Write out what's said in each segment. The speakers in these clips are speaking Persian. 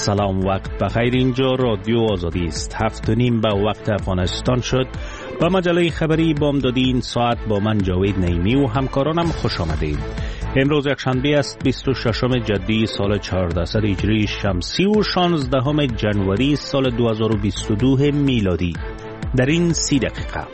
سلام، وقت بخیر. اینجا رادیو آزادی است. 7:30 به وقت افغانستان شد. با مجله خبری بامدادین ساعت با من جاوید نعیمی و همکارانم خوش آمدید. امروز یکشنبه است، 26 جدی سال 1400 هجری شمسی و 16 جنوری سال 2022 میلادی. در این 30 دقیقه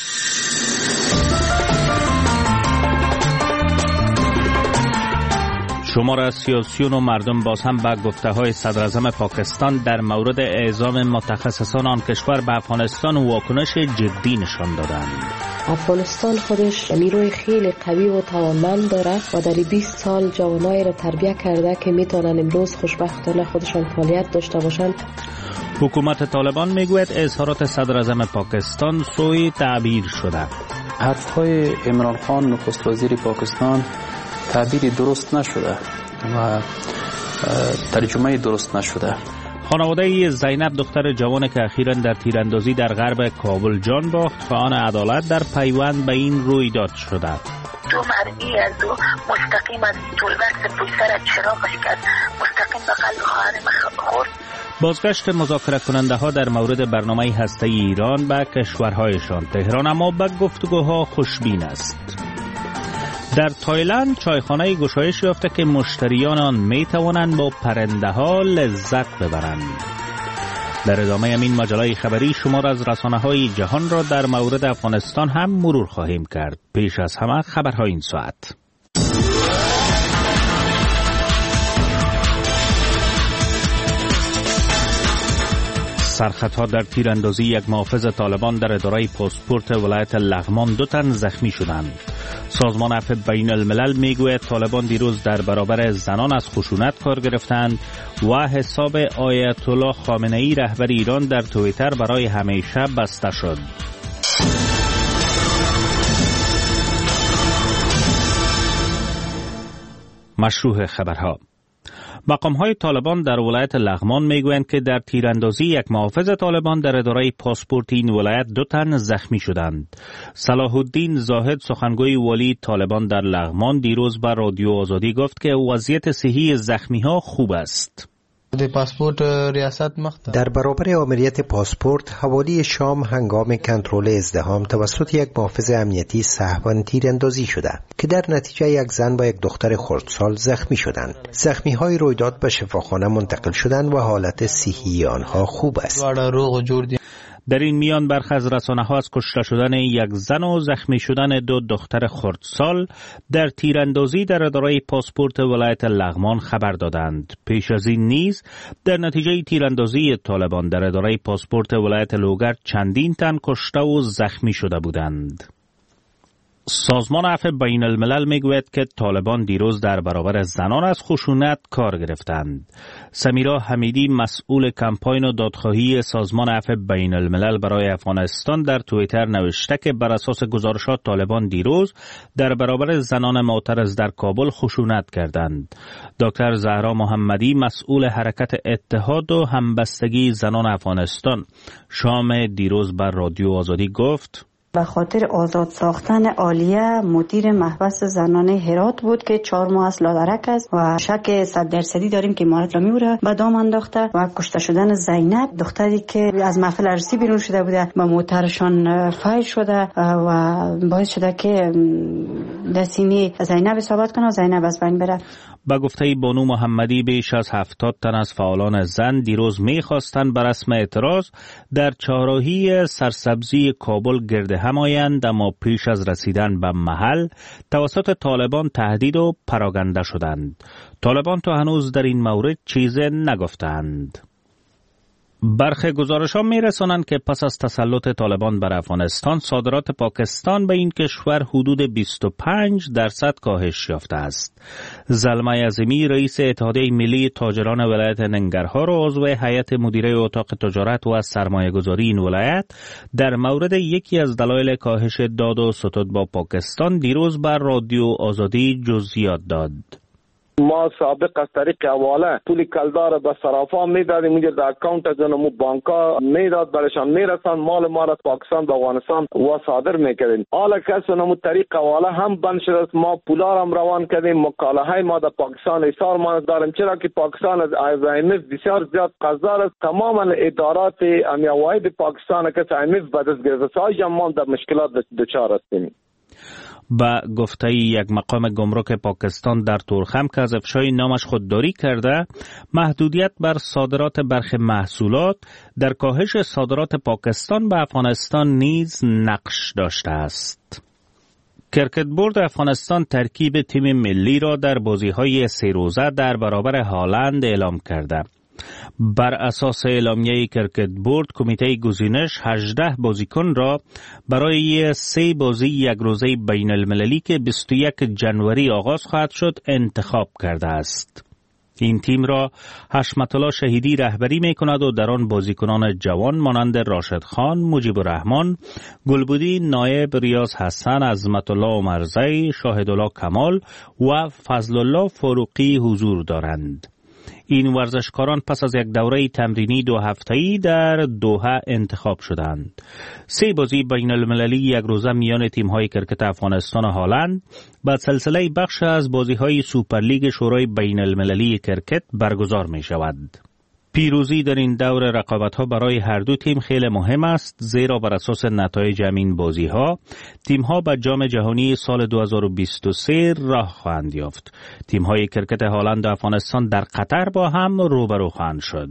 شمار از سیاسیون و مردم باز هم به گفته‌های صدراعظم پاکستان در مورد اعزام متخصصان آن کشور به افغانستان واکنش جدی نشان دادند. افغانستان خودش نیروی خیلی قوی و توانمند داره و در 20 سال جوانایی را تربیت کرده که میتونن امروز خوشبختانه خودشان فعالیت داشته باشند. حکومت طالبان میگوید اظهارات صدراعظم پاکستان سوء تعبیر شده. حرف‌های عمران خان نخست وزیر پاکستان تعبیری درست نشده و ترجمه درست نشده. خانواده زینب دختر جوان که اخیراً در تیراندازی در غرب کابل جان باخت خواهان عدالت در پیوند به این رویداد شده. دو مرئی از دو مستقیم از طولبکس پشت سر چراغش کرد، مستقیم به قلب خواهرم خورد. بازگشت مذاکره کننده ها در مورد برنامه هسته ایران به کشورهایشان. تهران اما به گفتگوها خوشبین است. در تایلند چایخانه گشایش یافته که مشتریان آن می توانند با پرنده ها لذت ببرند. در ادامه این مجله خبری شمار از رسانه‌های جهان را در مورد افغانستان هم مرور خواهیم کرد. پیش از همه خبرهای این ساعت. سرخطها در تیراندازی یک محافظ طالبان در اداره پاسپورت ولایت لغمان 2 تن زخمی شدند. سازمان عفو بین الملل میگوید طالبان دیروز در برابر زنان از خشونت کار گرفتند و حساب آیت الله خامنه ای رهبر ایران در توییتر برای همیشه بسته شد. مشروع خبرها. مقام‌های طالبان در ولایت لغمان میگویند که در تیراندازی یک محافظ طالبان در اداره پاسپورت این ولایت 2 تن زخمی شدند. صلاح الدین زاهد سخنگوی والی طالبان در لغمان دیروز به رادیو آزادی گفت که وضعیت صحی زخمی‌ها خوب است. در برابر آمریت پاسپورت حوالی شام هنگام کنترل ازدحام توسط یک محافظ امنیتی سهواً تیراندازی شده که در نتیجه یک زن و یک دختر خردسال زخمی شدند. زخمی‌های رویداد به شفاخانه منتقل شدند و حالت صحی آنها خوب است. در این میان برخی از رسانه‌ها از کشته شدن یک زن و زخمی شدن 2 دختر خردسال در تیراندازی در اداره پاسپورت ولایت لغمان خبر دادند. پیش از این نیز در نتیجه تیراندازی طالبان در اداره پاسپورت ولایت لوگر چندین تن کشته و زخمی شده بودند. سازمان عفو بین الملل میگوید که طالبان دیروز در برابر زنان از خشونت کار گرفتند. سمیرا حمیدی مسئول کمپاین و دادخواهی سازمان عفو بین الملل برای افغانستان در توییتر نوشته که بر اساس گزارشات طالبان دیروز در برابر زنان معترض در کابل خشونت کردند. دکتر زهرا محمدی مسئول حرکت اتحاد و همبستگی زنان افغانستان شام دیروز بر رادیو آزادی گفت به خاطر آزاد ساختن عالیه مدیر محبس زنان هرات بود که 4 ماه از لادرک است و شک 100% داریم که امارات را میبره به دام انداخته و کشته شدن زینب دختری که از محفل عروسی بیرون شده بوده و موترشان فایر شده و باعث شده که دسینی زینب اصابت کنه و زینب از بین بره. با گفته بانو محمدی بیش از 70 تن از فعالان زن دیروز میخواستند بر رسم اعتراض در چهارراهی سرسبزی کابل گرد هم آیند، اما پیش از رسیدن به محل توسط طالبان تهدید و پراگنده شدند. طالبان تا هنوز در این مورد چیزی نگفتند. برخی گزارش‌ها می‌رسانند که پس از تسلط طالبان بر افغانستان صادرات پاکستان به این کشور حدود 25% کاهش یافته است. زلمه عظیمی رئیس اتحادیه ملی تاجران ولایت ننگرهار و عضو هیئت مدیره اتاق تجارت و سرمایه‌گذاری این ولایت در مورد یکی از دلایل کاهش داد و ستد با پاکستان دیروز بر رادیو آزادی جزئیات داد. ما سابق از طریق حواله پول کلدار به صرافا میدادیم، اونجا در اکانت از اونمو بانکا میداد، برشان میرسن مال ما را پاکستان به افغانستان و صادر میکردیم. حالا کس اونمو طریق حواله هم بند شده است، ما پولا هم روان کردیم، مکاله های ما در پاکستان ایثار ما داریم، چرا که پاکستان از IMF بسیار زیاد قرضدار است. تماما ادارات واحد پاکستان که IMF به دست گرفته است، ما در مشکلات دچار هستیم. با گفته یک مقام گمرک پاکستان در تورخم که از افشای نامش خودداری کرده، محدودیت بر صادرات برخی محصولات در کاهش صادرات پاکستان به افغانستان نیز نقش داشته است. کرکت بورد افغانستان ترکیب تیم ملی را در بازی‌های 3 روزه در برابر هالند اعلام کرده. بر اساس اعلامیه کرکت بورد، کمیته گزینش 18 بازیکن را برای 3 بازی یک روزه بین المللی که 21 جنوری آغاز خواهد شد انتخاب کرده است. این تیم را حشمت الله شهیدی رهبری می کند و در آن بازیکنان جوان مانند راشد خان، مجیب الرحمن، گلبودی نایب، ریاض حسن، عظمت الله عمرزی، شاهد الله کمال و فضل الله فاروقی حضور دارند. این ورزشکاران پس از یک دوره تمرینی 2 هفته‌ای در دوحه انتخاب شدند. 3 بازی بین المللی یک روزه میان تیم‌های کرکت افغانستان و هالند با سلسله بخش از بازی‌های سوپرلیگ شورای بین المللی کرکت برگزار می‌شود. پیروزی در این دور رقابت‌ها برای هر دو تیم خیلی مهم است، زیرا بر اساس نتایج همین بازی‌ها تیم‌ها به جام جهانی سال 2023 راه خواهند یافت. تیم‌های کرکت هالند و افغانستان در قطر با هم روبرو خواهند شد.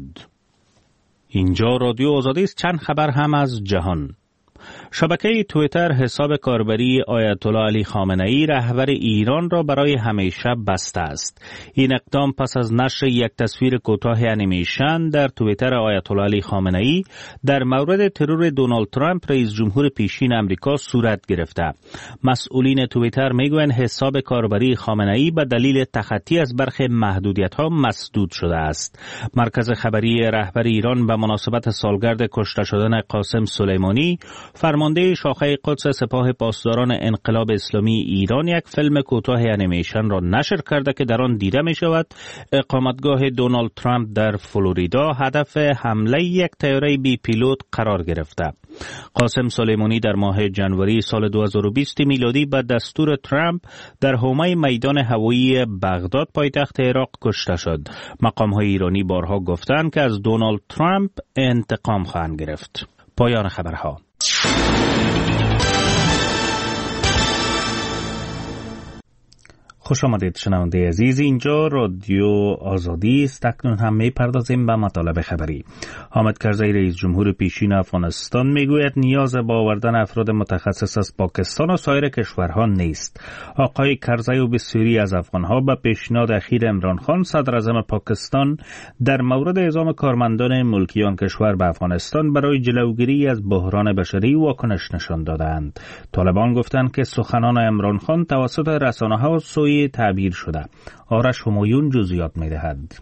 اینجا رادیو آزادی است. چند خبر هم از جهان. شبکه توییتر حساب کاربری آیت الله علی خامنه‌ای رهبر ایران را برای همیشه بسته است. این اقدام پس از نشر یک تصویر کوتاه انیمیشن در توییتر آیت الله علی خامنه‌ای در مورد ترور دونالد ترامپ رئیس جمهور پیشین امریکا صورت گرفته. مسئولین توییتر میگویند حساب کاربری خامنه‌ای به دلیل تخطی از برخی محدودیت‌ها مسدود شده است. مرکز خبری رهبر ایران به مناسبت سالگرد کشته شدن قاسم سلیمانی، فرمانده شاخه قدس سپاه پاسداران انقلاب اسلامی ایران، یک فیلم کوتاه انیمیشن را نشر کرده که در آن دیده می شود اقامتگاه دونالد ترامپ در فلوریدا هدف حمله یک طیاره بی پیلوت قرار گرفته. قاسم سلیمانی در ماه جنوری سال 2020 میلادی به دستور ترامپ در حومه میدان هوایی بغداد پایتخت عراق کشته شد. مقام‌های ایرانی بارها گفتند که از دونالد ترامپ انتقام خواهند گرفت. پایان خبرها. خوش آمدید شنونده عزیز، اینجا رادیو آزادی است. اکنون هم می‌پردازیم به مطالب خبری. حامد کرزی رئیس جمهور پیشین افغانستان میگوید نیاز به آوردن افراد متخصص از پاکستان و سایر کشورها نیست. آقای کرزی و بسیاری از افغانها به پیشنهاد اخیر عمران خان صدر اعظم پاکستان در مورد اعزام کارمندان ملکی آن کشور به افغانستان برای جلوگیری از بحران بشری واکنش نشان دادند. طالبان گفتند که سخنان عمران خان توسط رسانه‌ها سوء تعبیر شده. آرش همایون جزئیات می‌دهد.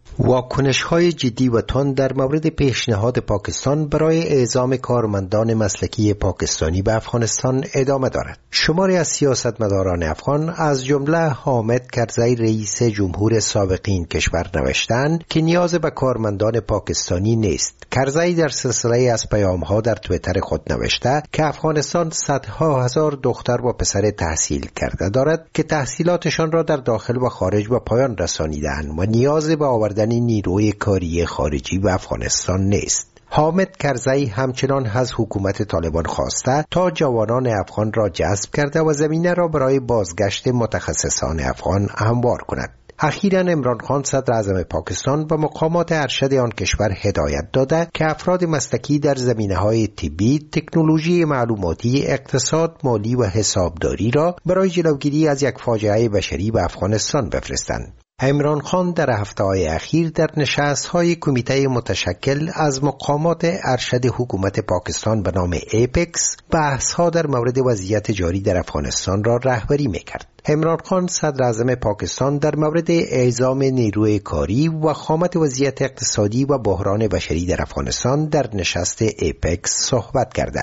واکنش‌های جدی و تند در مورد پیشنهاد پاکستان برای اعزام کارمندان مسلکی پاکستانی به افغانستان ادامه دارد. شماری از سیاستمداران افغان از جمله حامد کرزی رئیس جمهور سابق این کشور نوشتند که نیاز به کارمندان پاکستانی نیست. کرزی در سلسله از پیام‌ها در توییتر خود نوشته که افغانستان صدها هزار دختر و پسر تحصیل کرده دارد که تحصیلاتشان را در داخل و خارج به پایان رسانیده‌اند و نیاز به آوردن نیروی کاری خارجی به افغانستان نیست. حامد کرزی همچنان از حکومت طالبان خواسته تا جوانان افغان را جذب کرده و زمینه را برای بازگشت متخصصان افغان هموار کند. اخیراً عمران خان صدر اعظم پاکستان به مقامات ارشد آن کشور هدایت داده که افراد مسلکی در زمینه‌های طبی، تکنولوژی معلوماتی، اقتصاد، مالی و حسابداری را برای جلوگیری از یک فاجعه بشری به افغانستان بفرستند. عمران خان در هفته‌های اخیر در نشست‌های کمیته متشکل از مقامات ارشد حکومت پاکستان به نام ایپکس بحث‌ها در مورد وضعیت جاری در افغانستان را رهبری می‌کرد. عمران خان صدر اعظم پاکستان در مورد اعزام نیروی کاری و خامت وضعیت اقتصادی و بحران بشری در افغانستان در نشست ایپکس صحبت کرده است.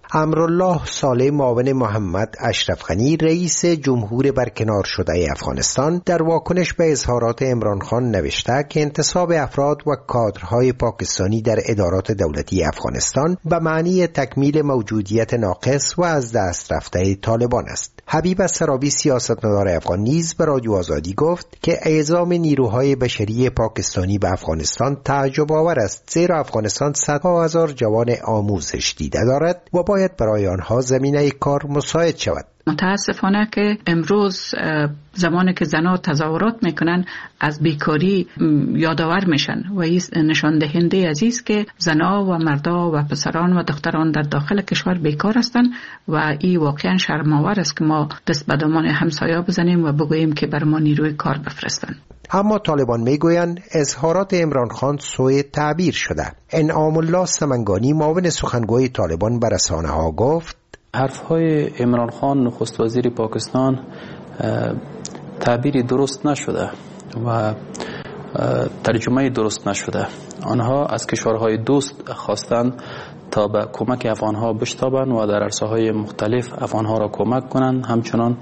امرالله صالح معاون محمد اشرف غنی رئیس جمهور برکنار شده افغانستان در واکنش به اظهارات عمران خان نوشته که انتصاب افراد و کادرهای پاکستانی در ادارات دولتی افغانستان به معنی تکمیل موجودیت ناقص و از دست رفته طالبان است. حبیب سرابی سیاستمدار افغان نیز به رادیو آزادی گفت که اعزام نیروهای بشری پاکستانی به افغانستان تعجب آور است، زیرا افغانستان صدها هزار جوان آموزش دیده دارد و باید برای آنها زمینه کار مساعد شود. متاسفانه که امروز زمانی که زنها تظاهرات میکنن از بیکاری یادآور میشن و این نشان دهنده عزیز که زنها و مردا و پسران و دختران در داخل کشور بیکار هستند و این واقعا شرم‌آور است که ما دست به دامان همسایه بزنیم و بگوییم که بر ما نیروی کار بفرستن. اما طالبان میگویند اظهارات عمران خان سوء تعبیر شده. انعام الله سمنگانی معاون سخنگوی طالبان به رسانه‌ها گفت حرفهای عمران خان نخست وزیر پاکستان تعبیری درست نشده و ترجمه درست نشده. آنها از کشورهای دوست خواستند تا به کمک افغانها بشتابند و در عرصه‌های مختلف افغانها را کمک کنند. همچنان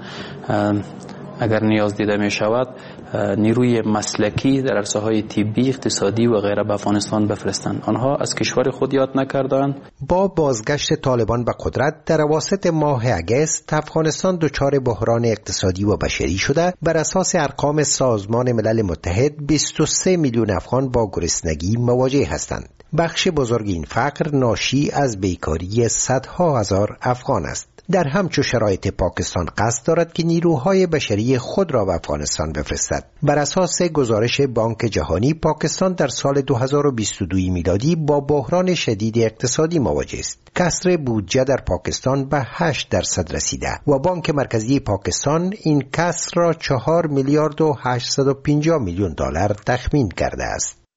اگر نیاز دیده می شود نیروی مسلکی در عرصه‌های طبی، اقتصادی و غیره به افغانستان بفرستند. آنها از کشور خود یاد نکردند. با بازگشت طالبان به قدرت در اواسط ماه اگست افغانستان دچار بحران اقتصادی و بشری شده. بر اساس ارقام سازمان ملل متحد 23 میلیون افغان با گرسنگی مواجه هستند. بخش بزرگ این فقر ناشی از بیکاری صدها هزار افغان است. در همچو شرایط پاکستان قصد دارد که نیروهای بشری خود را به افغانستان بفرستد. بر اساس گزارش بانک جهانی پاکستان در سال 2022 میلادی با بحران شدید اقتصادی مواجه است. کسر بودجه در پاکستان به 8% رسیده و بانک مرکزی پاکستان این کسر را 4 میلیارد و 850 میلیون دلار تخمین کرده است.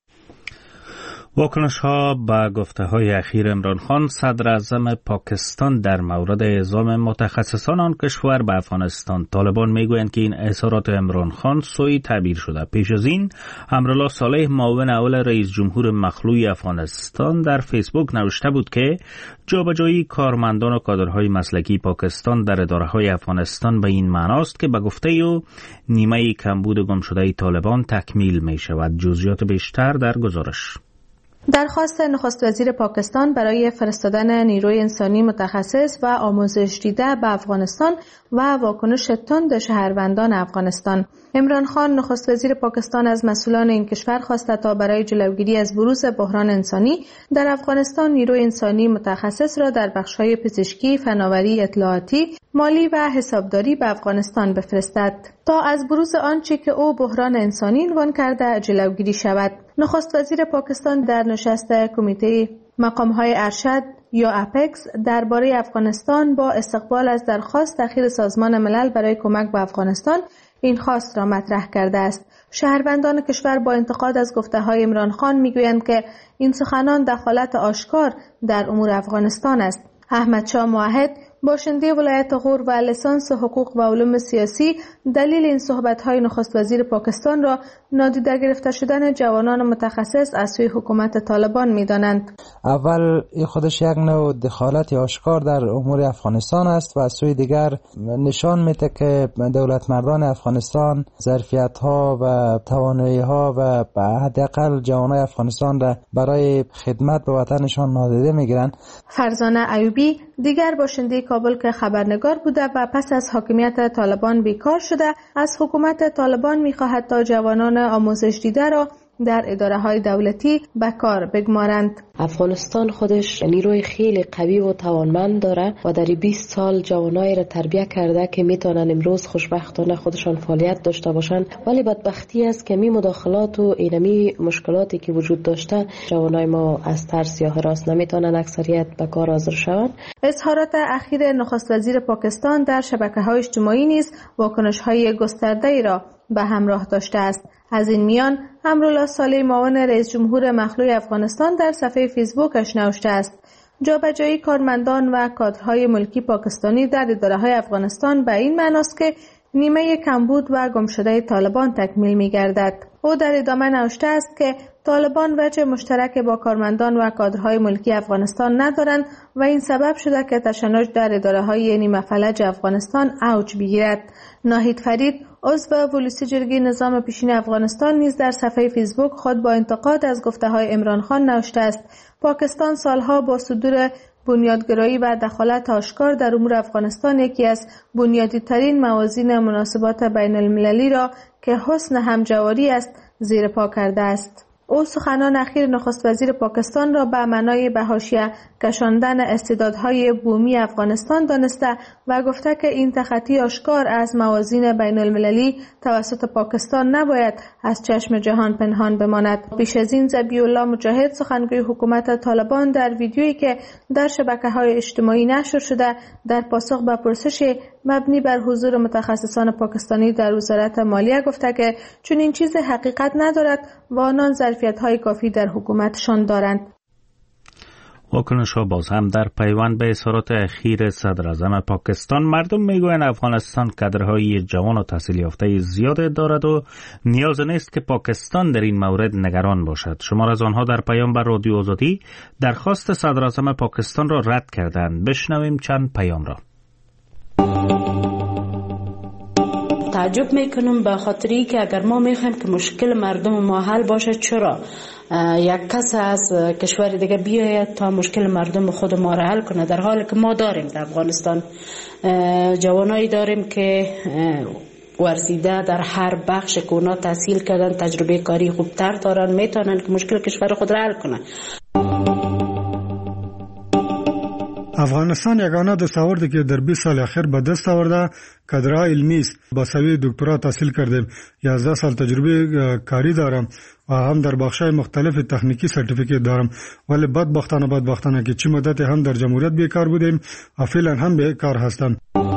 واکنش ها به گفته های اخیر عمران خان صدر اعظم پاکستان در مورد اعزام متخصصان آن کشور به افغانستان. طالبان میگویند که این اظهارات عمران خان سوء تعبیر شده. پیش از این امرالله صالح معاون اول رئیس جمهور مخلوع افغانستان در فیسبوک نوشته بود که جابجایی کارمندان و کادرهای مسلکی پاکستان در اداره‌های افغانستان به این معناست که به گفته او نیمه کمبود گم شده طالبان تکمیل می شود. جزئیات بیشتر در گزارش. درخواست نخست وزیر پاکستان برای فرستادن نیروی انسانی متخصص و آموزش دیده به افغانستان و واکنش تند شهروندان افغانستان. عمران خان نخست وزیر پاکستان از مسئولان این کشور خواسته تا برای جلوگیری از بروز بحران انسانی در افغانستان نیروی انسانی متخصص را در بخش‌های پزشکی، فناوری، اطلاعاتی، مالی و حسابداری به افغانستان بفرستد تا از بروز آنچه که او بحران انسانی عنوان کرده جلوگیری شود. نخست وزیر پاکستان در نشست کمیته مقام‌های ارشد یا اپکس درباره افغانستان با استقبال از درخواست اخیر سازمان ملل برای کمک به افغانستان این خواست را مطرح کرده است. شهروندان کشور با انتقاد از گفته‌های عمران خان میگویند که این سخنان دخالت آشکار در امور افغانستان است. احمد شاه موحد باشنده ولایت غور و لیسانس حقوق و علوم سیاسی دلیل این صحبت‌های نخست وزیر پاکستان را نادیده گرفته شدن جوانان متخصص از سوی حکومت طالبان می‌دانند. اول خودش یک نوع دخالت آشکار در امور افغانستان است و از سوی دیگر نشان میده که دولت مردان افغانستان ظرفیت‌ها و توانایی‌ها و به حداقل جوانان افغانستان را برای خدمت به وطنشان نادیده می‌گیرند. فرزانه ایوبی دیگر باشنده کابل که خبرنگار بوده و پس از حاکمیت طالبان بیکار شده از حکومت طالبان می‌خواهد تا جوانان آموزش دیده را در اداره‌های دولتی به کار بگمارند. افغانستان خودش نیروی خیلی قوی و توانمند داره و در 20 سال جوانایی را تربیت کرده که میتونن امروز خوشبختانه خودشان فعالیت داشته باشند، ولی بدبختی است که می مداخلات و اینمی مشکلاتی که وجود داشته جوانای ما از ترس یا هراس نمیتونن اکثریت به کار حاضر شوند. اظهارات اخیر نخست وزیر پاکستان در شبکه‌های اجتماعی نیز واکنش‌های گسترده‌ای را به همراه داشته است. از این میان امرالله صالح معاون رئیس جمهور مخلوع افغانستان در صفحه فیسبوکش نوشته است: جابجایی کارمندان و کادرهای ملکی پاکستانی در اداره‌های افغانستان به این معناست که نیمه کمبود و گمشده طالبان تکمیل می‌گردد. او در ادامه نوشته است که طالبان وجه مشترک با کارمندان و کادرهای ملکی افغانستان ندارند و این سبب شده که تشنج در اداره‌های نیمه فلج افغانستان اوج بگیرد. ناهید فرید، عضو ولوسی جرگه نظام پیشین افغانستان، نیز در صفحه فیسبوک خود با انتقاد از گفته‌های عمران خان نوشته است: پاکستان سالها با صدور بنیادگرایی و دخالت آشکار در امور افغانستان یکی از بنیادی ترین موازین مناسبات بین المللی را که حسن همجواری است زیر پا کرده است. او سخنان اخیر نخست وزیر پاکستان را به معنای به حاشیه کشاندن استعدادهای بومی افغانستان دانسته و گفته که این تخطی آشکار از موازین بین المللی توسط پاکستان نباید از چشم جهان پنهان بماند. پیش از این ذبیح الله مجاهد، سخنگوی حکومت طالبان، در ویدیویی که در شبکه‌های اجتماعی نشر شده در پاسخ به پرسش مبنی بر حضور متخصصان پاکستانی در وزارت مالیه گفته که چون این چیز حقیقت ندارد و آنان ظرفیت‌های کافی در حکومتشان دارند. واکنش ها باز هم در پیوند به اظهارات اخیر صدر اعظم پاکستان. مردم میگویند افغانستان کادرهای جوان و تحصیل یافته زیاد دارد و نیاز نیست که پاکستان در این مورد نگران باشد. شمار از آنها در پیام بر رادیو آزادی درخواست صدر اعظم پاکستان را رد کردند. بشنویم چند پیام را. تعجب میکنم به خاطری که اگر ما میخوایم که مشکل مردم ما حل باشه، چرا یک کس از کشور دیگه بیاید تا مشکل مردم خود ما را حل کنه، در حالی که ما داریم در افغانستان جوانایی داریم که ورزیده در هر بخش که اونا تحصیل کردن، تجربه کاری خوبتر دارن، میتونن که مشکل کشور خود را حل کنه. افغانستان یگانه دستاوردی که در 20 سال اخیر به دست آورده کادرهای علمی است. با سویه دکترا تحصیل کردم، 11 سال تجربه کاری دارم و هم در بخش‌های مختلف تکنیکی سرتیفیکیت دارم، ولی بدبختانه که چه مدت هم در جمهوریت بیکار بودیم و فعلا هم بیکار هستم.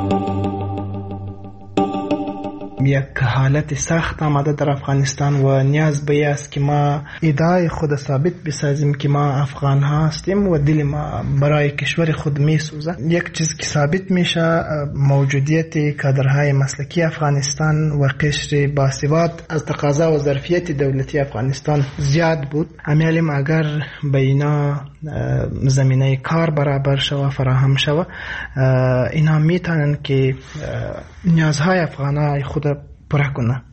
یک حالت سخت آمده در افغانستان و نیاز به است که ما ادعای خود ثابت بسازیم که ما افغان ها هستیم و دل ما برای کشور خود می سوزه. یک چیز که ثابت میشه موجودیت کادرهای مسلکی افغانستان و قشر باسواد از تقاضا و ظرفیت دولتی افغانستان زیاد بود. امیالیم اگر به اینا زمینه کار برابر شوه، فراهم شوه، اینا میتونن که نیازهای افغانای خود پره کنه.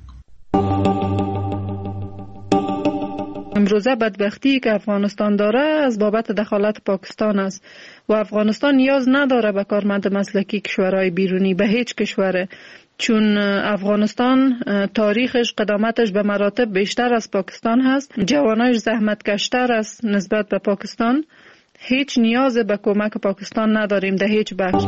امروزه بدبختی که افغانستان داره از بابت دخالت پاکستان است و افغانستان نیاز نداره به کارمند مسلکی کشورهای بیرونی، به هیچ کشوره، چون افغانستان تاریخش، قدامتش به مراتب بیشتر از پاکستان هست، جوانایش زحمتکشتر است نسبت به پاکستان. هیچ نیاز به کمک پاکستان نداریم در هیچ بخش.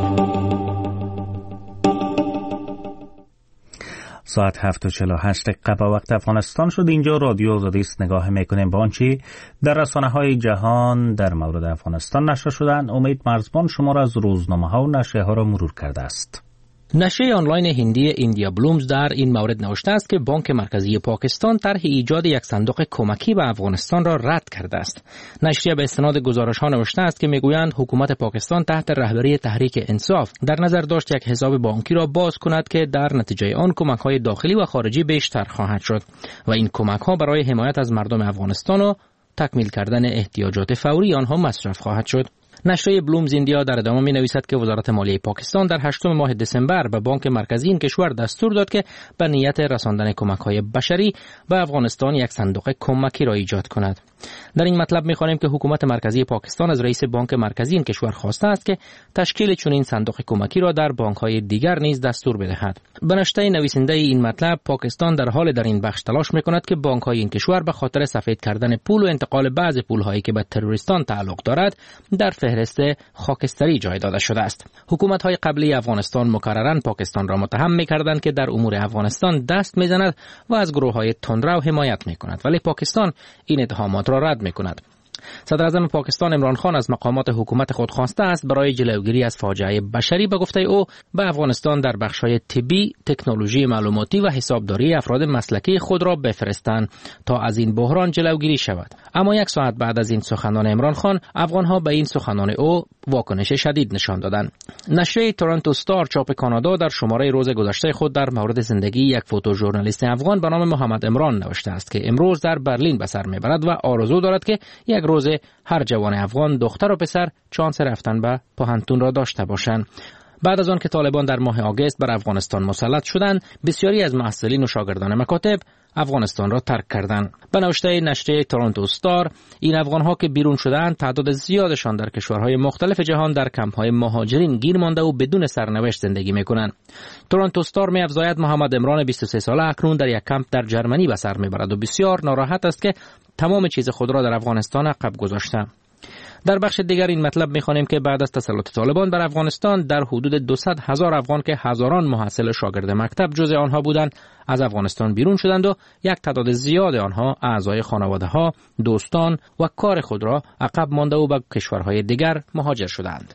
ساعت 7:48 به وقت افغانستان شد. اینجا رادیو آزادی است. نگاه میکنیم به آنچه در رسانه‌های جهان در مورد افغانستان نشر شدند. امید مرزبان شما را از روزنامه‌ها و نشریه‌ها را مرور کرده است. نشریه آنلاین هندی ایندیا بلومز در این مورد نوشته است که بانک مرکزی پاکستان طرح ایجاد یک صندوق کمکی به افغانستان را رد کرده است. نشریه به استناد گزارش‌ها نوشته است که میگویند حکومت پاکستان تحت رهبری تحریک انصاف در نظر داشت یک حساب بانکی را باز کند که در نتیجه آن کمک‌های داخلی و خارجی بیشتر خواهد شد و این کمک‌ها برای حمایت از مردم افغانستان و تکمیل کردن احتیاجات فوری آنها مصرف خواهد شد. نشریه بلومز ایندیا در ادامه می نویسد که وزارت مالیه پاکستان در 8 ماه دسامبر به بانک مرکزی این کشور دستور داد که به نیت رساندن کمک‌های بشری به افغانستان یک صندوق کمکی را ایجاد کند. در این مطلب می‌خوانیم که حکومت مرکزی پاکستان از رئیس بانک مرکزی این کشور خواسته است که تشکیل چنین صندوق کمکی را در بانک‌های دیگر نیز دستور بدهد. به نشریه نویسنده این مطلب، پاکستان در حال در این بخش تلاش می‌کند که بانک‌های این کشور به خاطر سفید کردن پول و انتقال بعض پول‌هایی که به تروریستان تعلق دارد در فهرست خاکستری جای داده شده است. حکومت‌های قبلی افغانستان مکرراً پاکستان را متهم می‌کردند که در امور افغانستان دست می‌زند و از گروه‌های تندرو حمایت می‌کند، ولی پاکستان این اتهامات را رد می‌کند. صدر اعظم پاکستان عمران خان از مقامات حکومت خود خواسته است برای جلوگیری از فاجعه بشری به گفته او به افغانستان در بخش‌های طبی، تکنولوژی معلوماتی و حسابداری افراد مسلکی خود را بفرستند تا از این بحران جلوگیری شود. اما یک ساعت بعد از این سخنان عمران خان، افغان‌ها به این سخنان او واکنش شدید نشان دادند. نشریه تورنتو استار چاپ کانادا در شماره روز گذشته خود در مورد زندگی یک فوتوژورنالیست افغان به نام محمد عمران نوشته است که امروز در برلین به سر میبرد و آرزو دارد که یک روز هر جوان افغان دختر و پسر شانس رفتن به پوهنتون را داشته باشند. بعد از آن که طالبان در ماه آگوست بر افغانستان مسلط شدند، بسیاری از محصلین و شاگردان مکاتب افغانستان را ترک کردند. به نوشته نشریه تورنتو استار، این افغان‌ها که بیرون شدند تعداد زیادشان در کشورهای مختلف جهان در کمپ‌های مهاجرین گیر مانده و بدون سرنوشت زندگی می‌کنند. تورنتو استار می‌افزاید محمد عمران 23 ساله اکنون در یک کمپ در جرمنی به سر می‌برد و بسیار ناراحت است که تمام چیز خود را در افغانستان عقب گذاشته. در بخش دیگر این مطلب می‌خوانیم که بعد از تسلط طالبان بر افغانستان در حدود 200,000 افغان که هزاران محصل و شاگرد مکتب جزء آنها بودند از افغانستان بیرون شدند و یک تعداد زیاد آنها اعضای خانواده‌ها، دوستان و کار خود را عقب مانده و به کشورهای دیگر مهاجر شدند.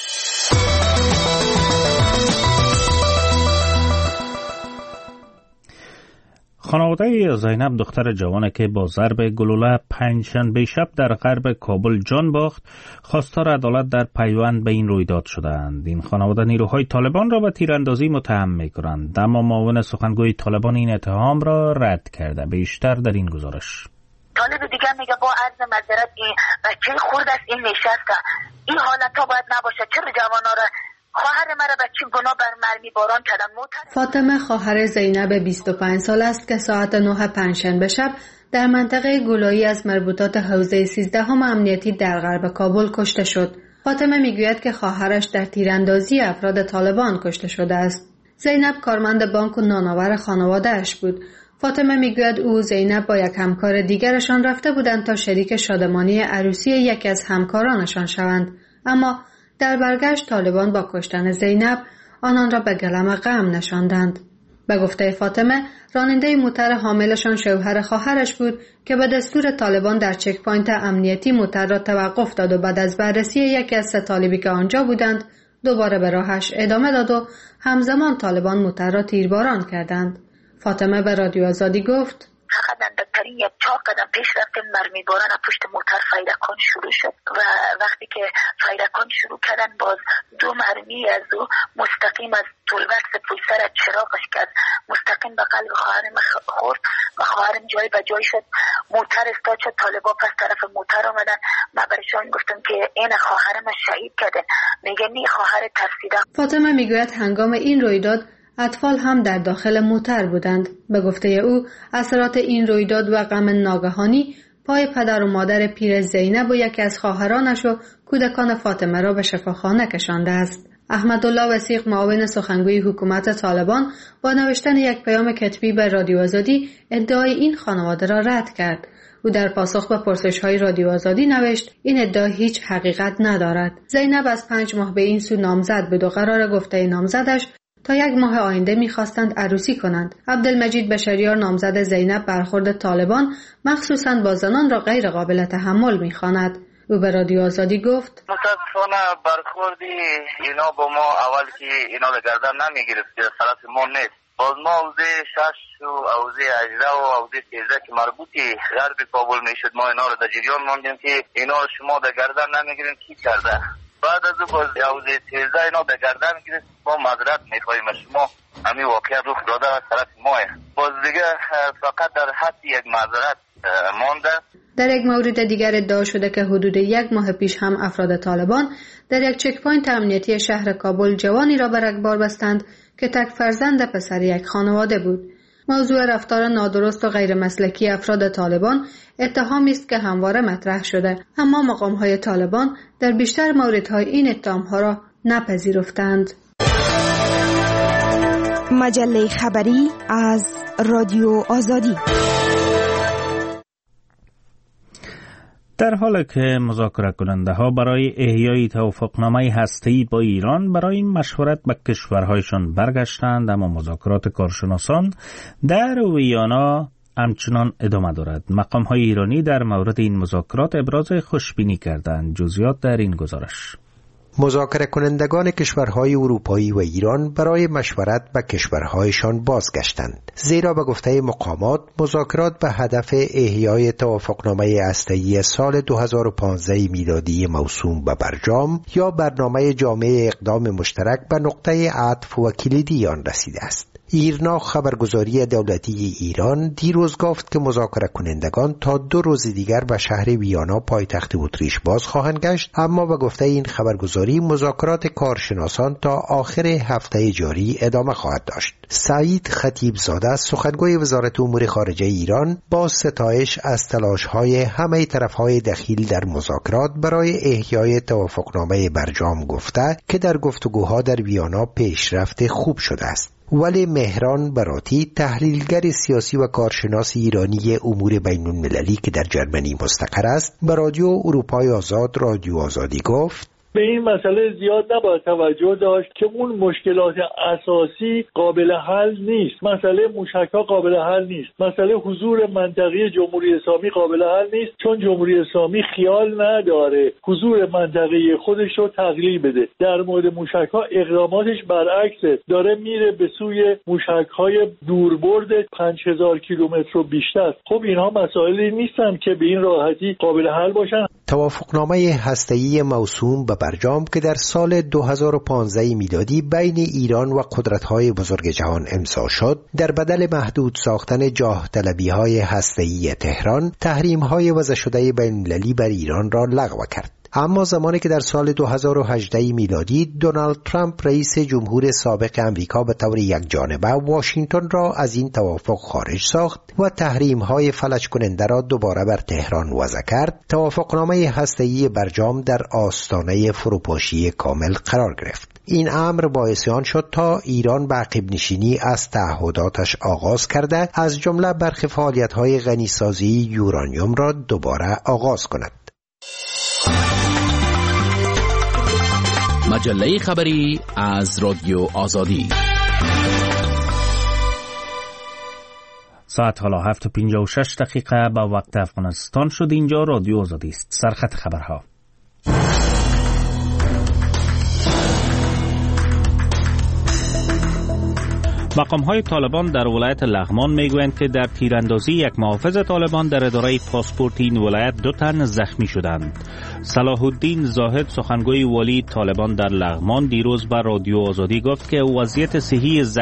خانواده زینب دختر جوانی که با ضرب گلوله پنجشنبه شب در غرب کابل جان باخت، خواستار عدالت در پیوند به این رویداد شدند. این خانواده نیروهای طالبان را به تیراندازی متهم می‌کنند، اما معاون سخنگوی طالبان این اتهام را رد کرده. بیشتر در این گزارش. طالب دیگه میگه با عرض معذرت این بچه خورد است، این نشسته، این حالت ها باید نباشه، چرا جوانا را خواهر مرا بچه گناه بر مرمی باران کردن. فاطمه خواهر زینب 25 سال است که ساعت 9 پنجشنبه شب در منطقه گلایی از مربوطات حوزه 13 امنیتی در غرب کابل کشته شد. فاطمه میگوید که خواهرش در تیراندازی افراد طالبان کشته شده است. زینب کارمند بانک و نانآور خانواده‌اش بود. فاطمه میگوید او و زینب با یک همکار دیگرشان رفته بودند تا شریک شادمانی عروسی یکی از همکارانشان شوند، اما در برگشت طالبان با کشتن زینب آنان را به گلم غم نشاندند. به گفته فاطمه، راننده موتر حاملشان شوهر خواهرش بود که به دستور طالبان در چک پوینت امنیتی موتر را توقف داد و بعد از بررسی یکی از 3 طالبی که آنجا بودند دوباره به راهش ادامه داد و همزمان طالبان موتر را تیرباران کردند. فاطمه به رادیو آزادی گفت: فقط اندکترین یک 4 قدم پیش رفتیم، مرمی باران پشت موتر فیرکان شروع شد و وقتی که فیرکان شروع کردن باز 2 مرمی از او مستقیم از طولبکس پشت سر چراغش کرد، مستقیم به قلب خواهرم خورد و خواهرم جای به جای شد. موتر استاد شد، طالبا پس طرف موتر آمدن. من برایشان گفتم که این خواهرم شهید کردن، میگه نی خواهر ترسیده. فاطمه میگوید هنگام این رویداد اطفال هم در داخل موتر بودند. به گفته او اثرات این رویداد و غم ناگهانی پای پدر و مادر پیر زینب و یکی از خواهرانش و کودکان فاطمه را به شفاخانه کشانده است. احمدالله وثیق معاون سخنگوی حکومت طالبان با نوشتن یک پیام کتبی به رادیو آزادی ادعای این خانواده را رد کرد. او در پاسخ به پرسش‌های رادیو آزادی نوشت این ادعا هیچ حقیقت ندارد. زینب از 5 ماه به این سو نامزد بود و قرار گفته نامزدش تا 1 ماه آینده می‌خواستند عروسی کنند. عبدالمجید بشریار نامزد زینب برخورد طالبان مخصوصاً با زنان را غیر قابل تحمل می‌خواند. او به رادیو آزادی گفت: متاسفانه برخوردی اینا با ما اول که اینا را گردن نمی‌گرفت، طرف ما نیست. باز ما حوزه 6 و حوزه 18 و حوزه 13 که مربوطی غرب کابل میشد، ما اینا را در جریان ماندیم که اینا شما در گردن نمی‌گیرین، کی کرده؟ بعد از باز حوزه 13 اینا به گردن گرفت، ما معذرت میخواهیم از شما، همین واقعیت رخ داده از طرف ماه. باز دیگه فقط در حد یک معذرت مانده. در یک مورد دیگر ادعا شده که حدود 1 ماه پیش هم افراد طالبان در یک چک پوینت امنیتی شهر کابل جوانی را به رگبار بستند که تک فرزند پسر یک خانواده بود. موضوع رفتار نادرست و غیر مسلکی افراد طالبان اتهامی است که همواره مطرح شده، اما مقام‌های طالبان در بیشتر موردهای این اتهام‌ها را نپذیرفتند. مجله خبری از رادیو آزادی. در حالی که مذاکره کننده ها برای احیای توافقنامه هسته‌ای با ایران برای مشورت به کشورهایشان برگشتند، اما مذاکرات کارشناسان در ویانا همچنان ادامه دارد. مقام‌های ایرانی در مورد این مذاکرات ابراز خوشبینی کردند. جزئیات در این گزارش. مذاکره کنندگان کشورهای اروپایی و ایران برای مشورت به کشورهایشان بازگشتند، زیرا به گفته مقامات مذاکرات به هدف احیای توافقنامه هسته‌ای سال 2015 میلادی موسوم به برجام یا برنامه جامع اقدام مشترک به نقطه عطف و کلیدی آن رسیده است. ایرنا خبرگزاری دولتی ایران دیروز گفت که مذاکره کنندگان تا 2 روز دیگر به شهر ویانا پایتخت اتریش باز خواهند گشت، اما به گفته این خبرگزاری مذاکرات کارشناسان تا آخر هفته جاری ادامه خواهد داشت. سعید خطیبزاده سخنگوی وزارت امور خارجه ایران با ستایش از تلاش‌های همه طرف‌های دخیل در مذاکرات برای احیای توافقنامه برجام گفته که در گفتگوها در ویانا پیشرفت خوب شده است. ولی مهران براتی تحلیلگر سیاسی و کارشناس ایرانی امور بین المللی که در جرمنی مستقر است به رادیو اروپای آزاد رادیو آزادی گفت به این مسئله زیاد نباید توجه داشت که اون مشکلات اساسی قابل حل نیست. مسئله موشک‌ها قابل حل نیست. مسئله حضور منطقی جمهوری اسلامی قابل حل نیست، چون جمهوری اسلامی خیال نداره حضور منطقی خودش رو تقلیل بده. در مورد موشک‌ها اقداماتش برعکسه، داره میره به سوی موشک‌های دوربرد 5000 کیلومتر و بیشتر. خب اینها مسائلی نیستن که به این راحتی قابل حل باشن. توافقنامه هسته‌ای موسوم به برجام که در سال 2015 میلادی بین ایران و قدرت‌های بزرگ جهان امضا شد، در بدل محدود ساختن جاه طلبی‌های هسته‌ای تهران، تحریم‌های وضع شده بین‌المللی بر ایران را لغو کرد. اما زمانی که در سال 2018 میلادی دونالد ترامپ رئیس جمهور سابق امریکا به طور یکجانبه واشنگتن را از این توافق خارج ساخت و تحریم‌های فلج کننده را دوباره بر تهران وضع کرد، توافقنامه هسته‌ای برجام در آستانه فروپاشی کامل قرار گرفت. این امر باعث آن شد تا ایران به عقب نشینی از تعهداتش آغاز کرده، از جمله برخی فعالیت‌های غنیسازی یورانیوم را دوباره آغاز کند. مجله خبری از رادیو آزادی. ساعت حالا 7:56 با وقت افغانستان شد. اینجا رادیو آزادی است. سرخط خبرها. مقام‌های طالبان در ولایت لغمان میگویند که در تیراندازی یک محافظ طالبان در اداره پاسپورت این ولایت 2 تن زخمی شدند. صلاح الدین زاهد سخنگوی والی طالبان در لغمان دیروز به رادیو آزادی گفت که وضعیت صحی